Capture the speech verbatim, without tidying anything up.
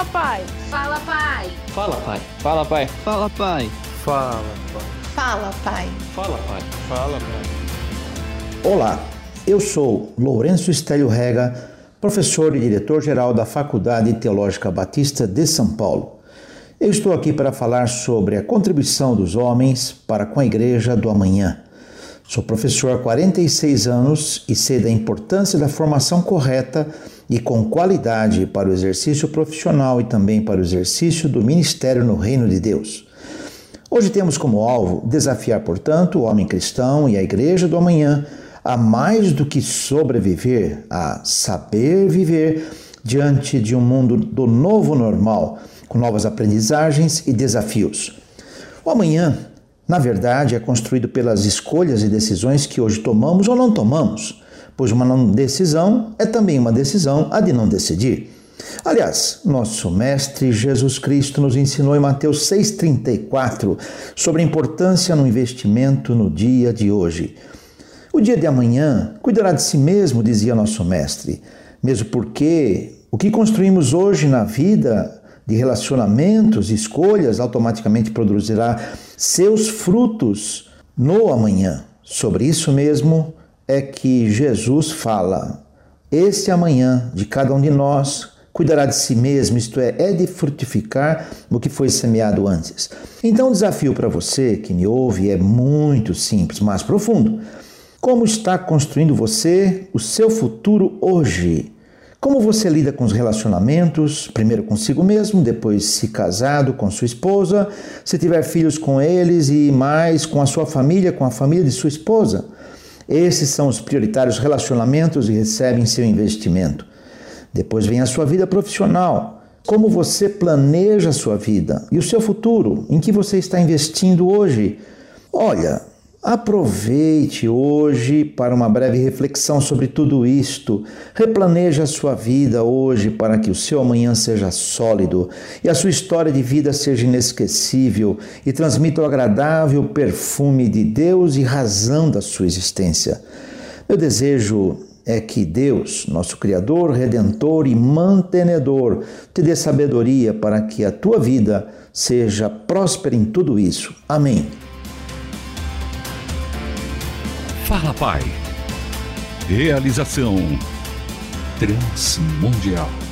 Fala, pai. Fala, pai. Fala, pai. Fala, pai. Fala, pai. Fala, pai. Fala, pai. Fala, pai. Fala, pai. Olá, eu sou Lourenço Estélio Rega, professor e diretor-geral da Faculdade Teológica Batista de São Paulo. Eu estou aqui para falar sobre a contribuição dos homens para com a Igreja do Amanhã. Sou professor há quarenta e seis anos e sei da importância da formação correta e com qualidade para o exercício profissional e também para o exercício do ministério no Reino de Deus. Hoje temos como alvo desafiar, portanto, o homem cristão e a Igreja do Amanhã a mais do que sobreviver, a saber viver diante de um mundo do novo normal, com novas aprendizagens e desafios. O amanhã, na verdade, é construído pelas escolhas e decisões que hoje tomamos ou não tomamos, pois uma não decisão é também uma decisão a de não decidir. Aliás, nosso Mestre Jesus Cristo nos ensinou em Mateus seis, trinta e quatro sobre a importância no investimento no dia de hoje. O dia de amanhã cuidará de si mesmo, dizia nosso Mestre, mesmo porque o que construímos hoje na vida de relacionamentos e escolhas automaticamente produzirá seus frutos no amanhã. Sobre isso mesmo é que Jesus fala. Esse amanhã de cada um de nós cuidará de si mesmo, isto é, é de frutificar o que foi semeado antes. Então o desafio para você que me ouve é muito simples, mas profundo. Como está construindo você o seu futuro hoje? Como você lida com os relacionamentos, primeiro consigo mesmo, depois se casado com sua esposa, se tiver filhos com eles e mais com a sua família, com a família de sua esposa? Esses são os prioritários relacionamentos e recebem seu investimento. Depois vem a sua vida profissional. Como você planeja a sua vida e o seu futuro? Em que você está investindo hoje? Olha, aproveite hoje para uma breve reflexão sobre tudo isto. Replaneje a sua vida hoje para que o seu amanhã seja sólido e a sua história de vida seja inesquecível e transmita o agradável perfume de Deus e razão da sua existência. Meu desejo é que Deus, nosso Criador, Redentor e Mantenedor, te dê sabedoria para que a tua vida seja próspera em tudo isso. Amém. Fala, pai. Realização Transmundial.